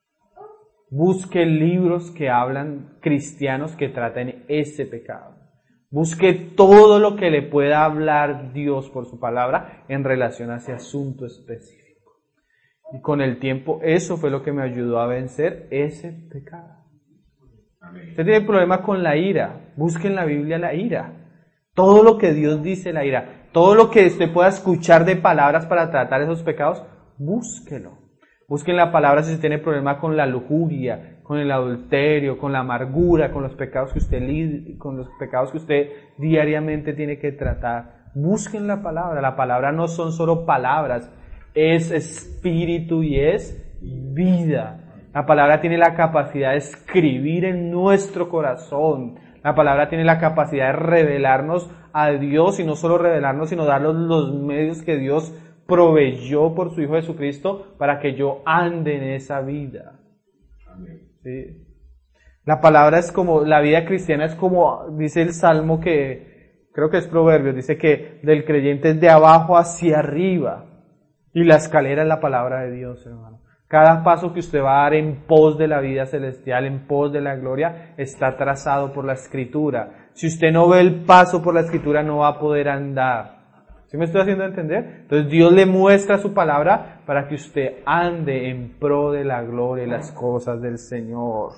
Busque libros que hablan cristianos que traten ese pecado. Busque todo lo que le pueda hablar Dios por su palabra en relación a ese asunto específico. Y con el tiempo, eso fue lo que me ayudó a vencer ese pecado. Usted tiene problema con la ira, busque en la Biblia la ira. Todo lo que Dios dice la ira, todo lo que usted pueda escuchar de palabras para tratar esos pecados, búsquelo. Busque en la palabra si usted tiene problema con la lujuria, con el adulterio, con la amargura, con los pecados que usted con los pecados que usted diariamente tiene que tratar. Busque en la palabra. La palabra no son solo palabras, es espíritu y es vida. La palabra tiene la capacidad de escribir en nuestro corazón. La palabra tiene la capacidad de revelarnos a Dios y no solo revelarnos, sino darnos los medios que Dios proveyó por su Hijo Jesucristo para que yo ande en esa vida. Amén. ¿Sí? La palabra es como, la vida cristiana es como, dice el Salmo que, creo que es Proverbios, dice que del creyente es de abajo hacia arriba. Y la escalera es la palabra de Dios, hermano. Cada paso que usted va a dar en pos de la vida celestial, en pos de la gloria, está trazado por la Escritura. Si usted no ve el paso por la Escritura, no va a poder andar. ¿Sí me estoy haciendo entender? Entonces Dios le muestra su palabra para que usted ande en pro de la gloria y las cosas del Señor.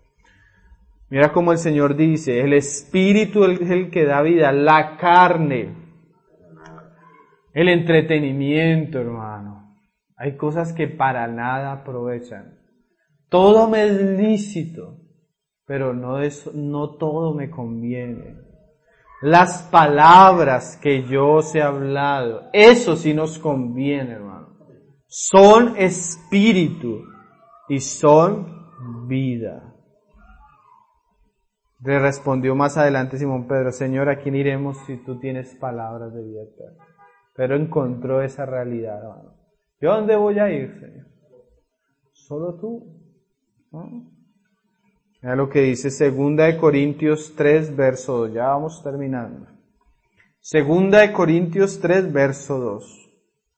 Mira cómo el Señor dice, el Espíritu es el que da vida, la carne, el entretenimiento, hermano. Hay cosas que para nada aprovechan. Todo me es lícito, pero no, es, no todo me conviene. Las palabras que yo os he hablado, eso sí nos conviene, hermano. Son espíritu y son vida. Le respondió más adelante Simón Pedro, Señor, ¿a quién iremos si tú tienes palabras de vida eterna? Pero encontró esa realidad, hermano. ¿Yo a dónde voy a ir, Señor? Solo tú. ¿No? Mira lo que dice Segunda de Corintios tres, verso dos. Ya vamos terminando. Segunda de Corintios tres, verso dos.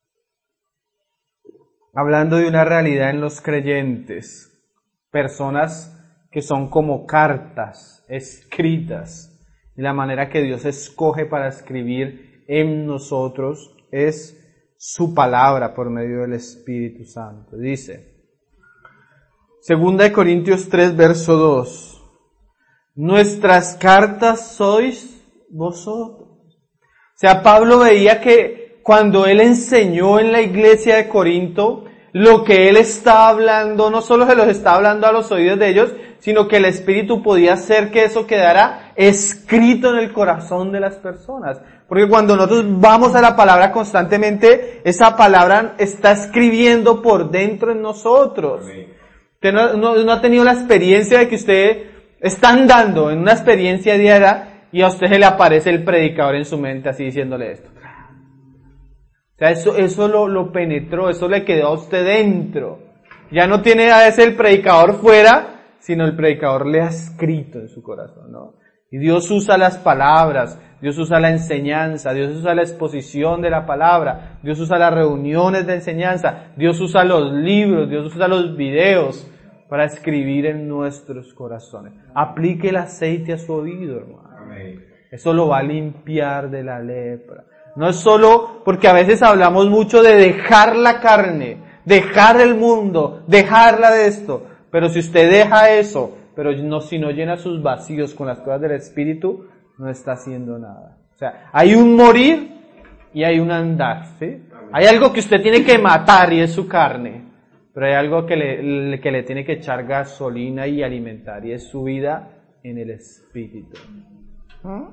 Hablando de una realidad en los creyentes. Personas que son como cartas escritas. Y la manera que Dios escoge para escribir en nosotros es su palabra por medio del Espíritu Santo. Dice, Segunda de Corintios tres, verso dos. Nuestras cartas sois vosotros. O sea, Pablo veía que cuando él enseñó en la iglesia de Corinto, lo que Él está hablando, no solo se los está hablando a los oídos de ellos, sino que el Espíritu podía hacer que eso quedara escrito en el corazón de las personas. Porque cuando nosotros vamos a la palabra constantemente, esa palabra está escribiendo por dentro en nosotros. Usted no, no, no ha tenido la experiencia de que usted está andando en una experiencia diaria y a usted se le aparece el predicador en su mente así diciéndole esto. O sea, eso, eso lo, lo penetró, eso le quedó a usted dentro. Ya no tiene a ese el predicador fuera, sino el predicador le ha escrito en su corazón, ¿no? Y Dios usa las palabras, Dios usa la enseñanza, Dios usa la exposición de la palabra, Dios usa las reuniones de enseñanza, Dios usa los libros, Dios usa los videos para escribir en nuestros corazones. Aplique el aceite a su oído, hermano. Amén. Eso lo va a limpiar de la lepra. No es solo porque a veces hablamos mucho de dejar la carne, dejar el mundo, dejarla de esto. Pero si usted deja eso, pero no, si no llena sus vacíos con las cosas del Espíritu, no está haciendo nada. O sea, hay un morir y hay un andar, ¿sí? Hay algo que usted tiene que matar y es su carne. Pero hay algo que le, que le tiene que echar gasolina y alimentar y es su vida en el Espíritu. ¿Ah?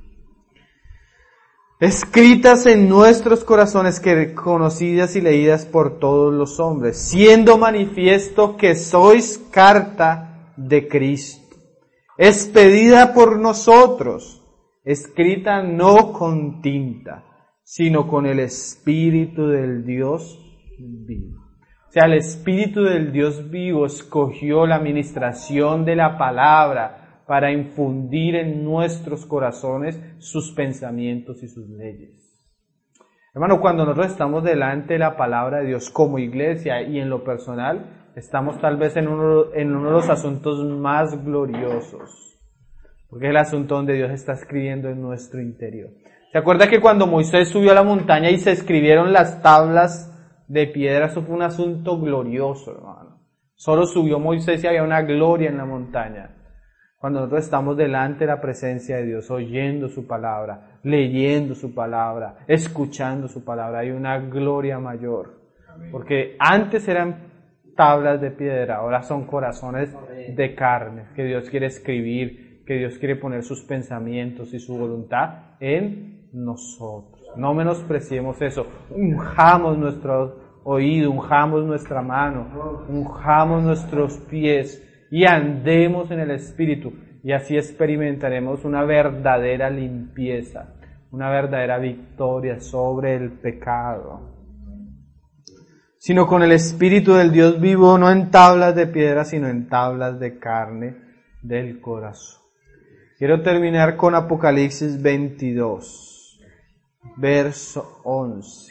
Escritas en nuestros corazones, que conocidas y leídas por todos los hombres, siendo manifiesto que sois carta de Cristo, expedida por nosotros, escrita no con tinta, sino con el Espíritu del Dios vivo. O sea, el Espíritu del Dios vivo escogió la administración de la palabra para infundir en nuestros corazones sus pensamientos y sus leyes. Hermano, cuando nosotros estamos delante de la palabra de Dios como iglesia y en lo personal, estamos tal vez en uno, en uno de los asuntos más gloriosos, porque es el asunto donde Dios está escribiendo en nuestro interior. ¿Se acuerda que cuando Moisés subió a la montaña y se escribieron las tablas de piedra? Eso fue un asunto glorioso, hermano. Solo subió Moisés y había una gloria en la montaña. Cuando nosotros estamos delante de la presencia de Dios, oyendo su palabra, leyendo su palabra, escuchando su palabra, hay una gloria mayor. Amén. Porque antes eran tablas de piedra, ahora son corazones de carne, que Dios quiere escribir, que Dios quiere poner sus pensamientos y su voluntad en nosotros. No menospreciemos eso. Unjamos nuestro oído, unjamos nuestra mano, unjamos nuestros pies y andemos en el Espíritu. Y así experimentaremos una verdadera limpieza, una verdadera victoria sobre el pecado. Sino con el Espíritu del Dios vivo, no en tablas de piedra, sino en tablas de carne del corazón. Quiero terminar con Apocalipsis veintidós, verso once.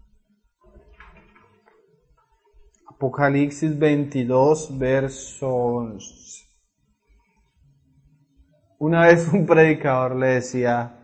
Apocalipsis veintidós, verso once. Una vez un predicador le decía,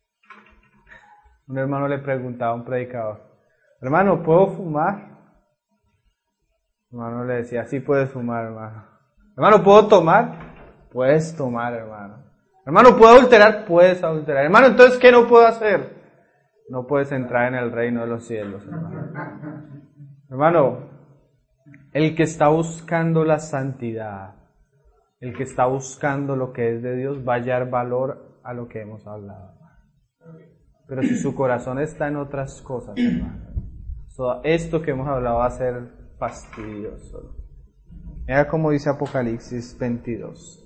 un hermano le preguntaba a un predicador, hermano, ¿puedo fumar? El hermano le decía, sí puedes fumar, hermano. Hermano, ¿puedo tomar? Puedes tomar, hermano. Hermano, ¿puedo adulterar? Puedes adulterar. Hermano, entonces, ¿qué no puedo hacer? No puedes entrar en el reino de los cielos, hermano. Hermano, el que está buscando la santidad, el que está buscando lo que es de Dios, va a hallar valor a lo que hemos hablado. Pero si su corazón está en otras cosas, hermano, esto que hemos hablado va a ser fastidioso. Mira cómo dice Apocalipsis veintidós.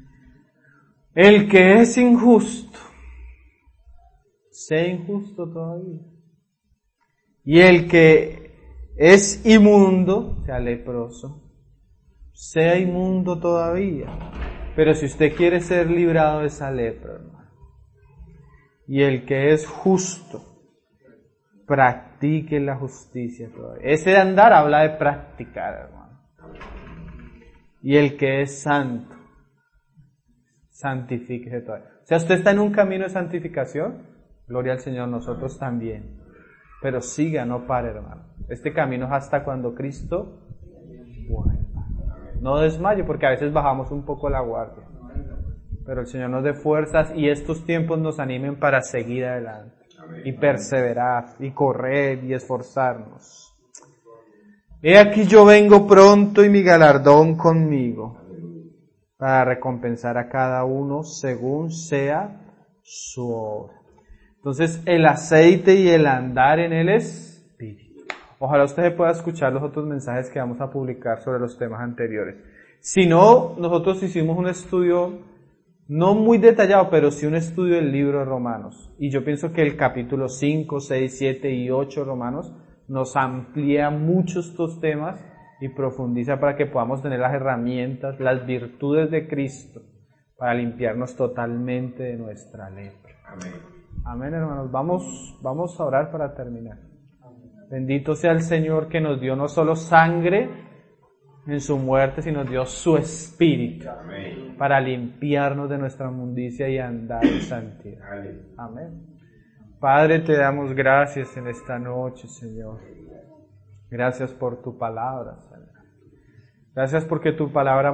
El que es injusto, sea injusto todavía. Y el que es inmundo, sea leproso, sea inmundo todavía. Pero si usted quiere ser librado de esa lepra, hermano, y el que es justo, practique la justicia todavía. Ese de andar habla de practicar, hermano. Y el que es santo, santifíquese todavía. O sea, usted está en un camino de santificación, gloria al Señor, nosotros también. Pero siga, no pare, hermano. Este camino es hasta cuando Cristo vuelva. No desmaye, porque a veces bajamos un poco la guardia. Pero el Señor nos dé fuerzas y estos tiempos nos animen para seguir adelante. Y perseverar, y correr, y esforzarnos. He aquí yo vengo pronto y mi galardón conmigo, para recompensar a cada uno según sea su obra. Entonces, el aceite y el andar en el Espíritu. Ojalá usted pueda escuchar los otros mensajes que vamos a publicar sobre los temas anteriores. Si no, nosotros hicimos un estudio, no muy detallado, pero sí un estudio del libro de Romanos. Y yo pienso que el capítulo cinco, seis, siete y ocho de Romanos nos amplía mucho estos temas y profundiza para que podamos tener las herramientas, las virtudes de Cristo para limpiarnos totalmente de nuestra lepra. Amén. Amén, hermanos. Vamos, vamos a orar para terminar. Bendito sea el Señor que nos dio no solo sangre en su muerte, sino nos dio su Espíritu. Amén. Para limpiarnos de nuestra mundicia y andar en santidad. Amén. Amén. Padre, te damos gracias en esta noche, Señor. Gracias por tu palabra, Señor. Gracias porque tu palabra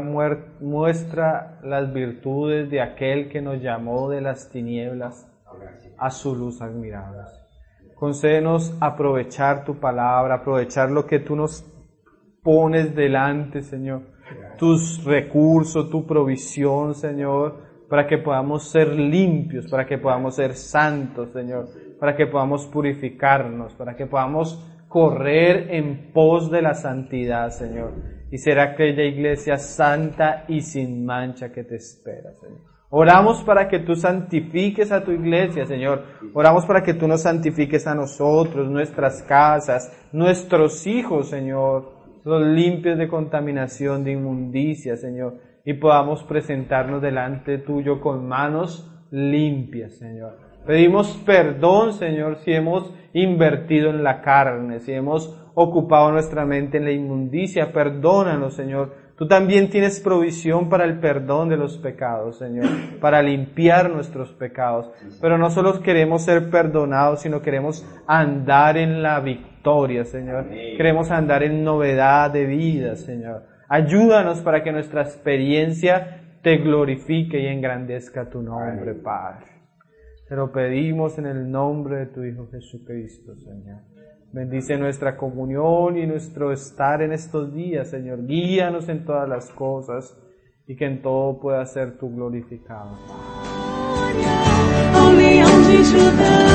muestra las virtudes de aquel que nos llamó de las tinieblas a su luz admirable. Concédenos aprovechar tu palabra, aprovechar lo que tú nos pones delante, Señor. Tus recursos, tu provisión, Señor, para que podamos ser limpios, para que podamos ser santos, Señor, para que podamos purificarnos, para que podamos correr en pos de la santidad, Señor, y ser aquella iglesia santa y sin mancha que te espera, Señor. Oramos para que tú santifiques a tu iglesia, Señor. Oramos para que tú nos santifiques a nosotros, nuestras casas, nuestros hijos, Señor, los limpios de contaminación, de inmundicia, Señor, y podamos presentarnos delante tuyo con manos limpias, Señor. Pedimos perdón, Señor, si hemos invertido en la carne, si hemos ocupado nuestra mente en la inmundicia. Perdónanos, Señor. Tú también tienes provisión para el perdón de los pecados, Señor, para limpiar nuestros pecados. Pero no solo queremos ser perdonados, sino queremos andar en la victoria, Señor. Queremos andar en novedad de vida, Señor. Ayúdanos para que nuestra experiencia te glorifique y engrandezca tu nombre, Padre. Te lo pedimos en el nombre de tu Hijo Jesucristo, Señor. Bendice nuestra comunión y nuestro estar en estos días, Señor. Guíanos en todas las cosas y que en todo pueda ser tu glorificado. Ao leão de Judá.